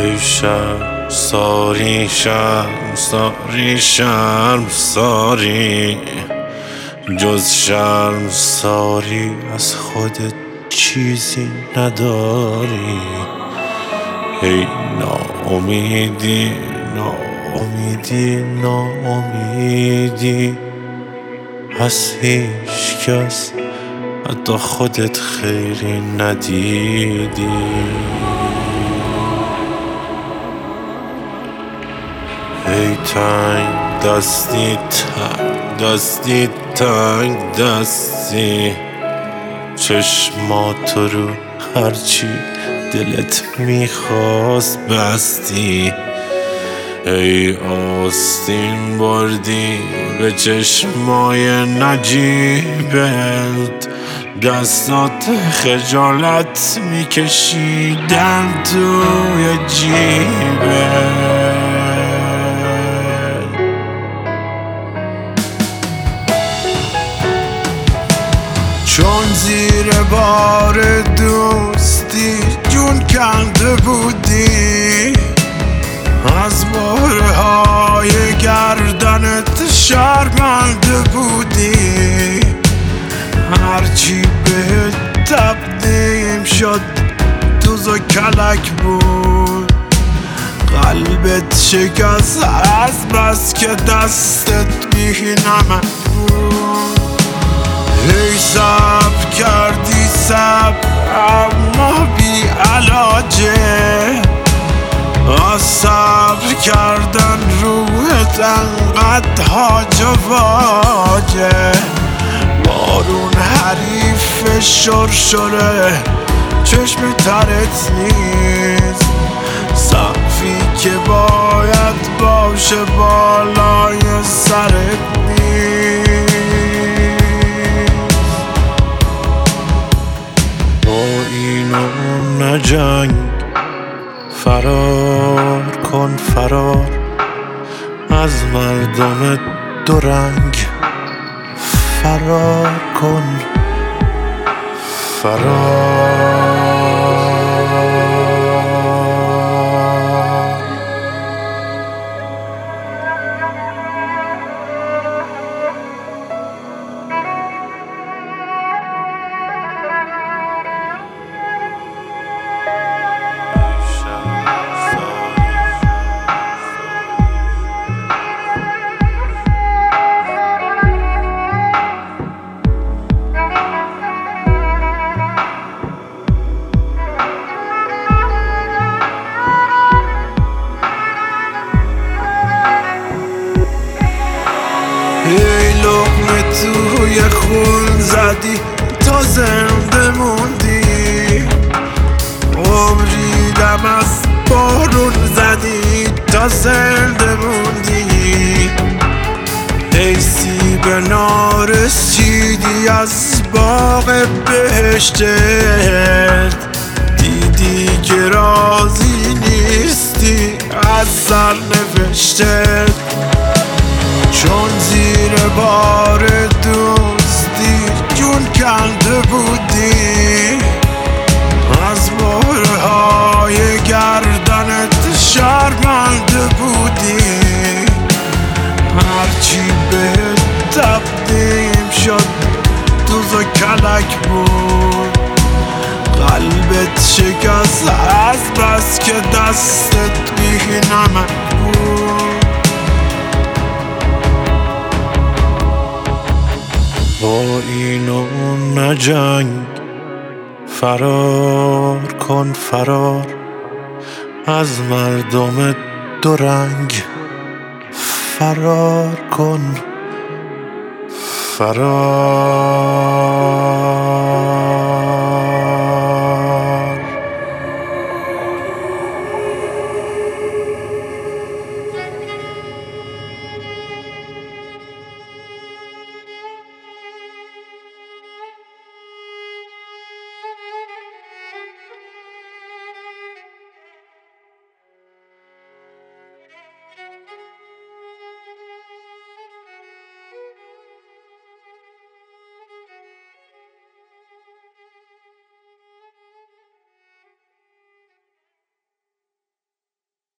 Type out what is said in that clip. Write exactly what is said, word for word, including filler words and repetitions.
ای شرم ساری شرم ساری شرم ساری جز شرم ساری از خودت چیزی نداری. ای ناامیدی ناامیدی ناامیدی از هیچ کس حتی خودت خیری ندیدی. ای تنگ دستی تنگ دستی تنگ دستی چشماتو رو هرچی دلت میخواست بستی. ای آستین بردی به چشمای نجیبت دستات خجالت میکشیدن توی جیبت. چون زیر بار دوستی جون کنده بودی از بارهای گردنت شرمنده بودی. هرچی بهت تقدیم شد دوز و کلک بود قلبت شکست از بس که دستت بی نمک بود. ای صبر کردی صبر اما بی علاجه از صبر کردن روحت انقدر هاج و واجه. بارون حریف شرشره چشم ترت نیست سقفی که باید باشه بالای سرت نیست. با اینو نجنگ فرار کن فرار از مردم دو رنگ فرار کن فرار. ای لقمه توی خون زدی تا زنده موندی عمری دم از بارون زدی تا زنده موندی. ای سیب نارسیدی از باغ بهشتت دیدی که راضی نیستی از سرنوشتت. چون زیر بار دوستی جون کنده بودی از بارهای گردنت شرمنده بودی. هرچی بهت تقدیم شد دوز و کلک بود قلبت شکست از بس که دستت بی نمک بود. با اینو نجنگ فرار کن فرار از مردم دو رنگ فرار کن فرار.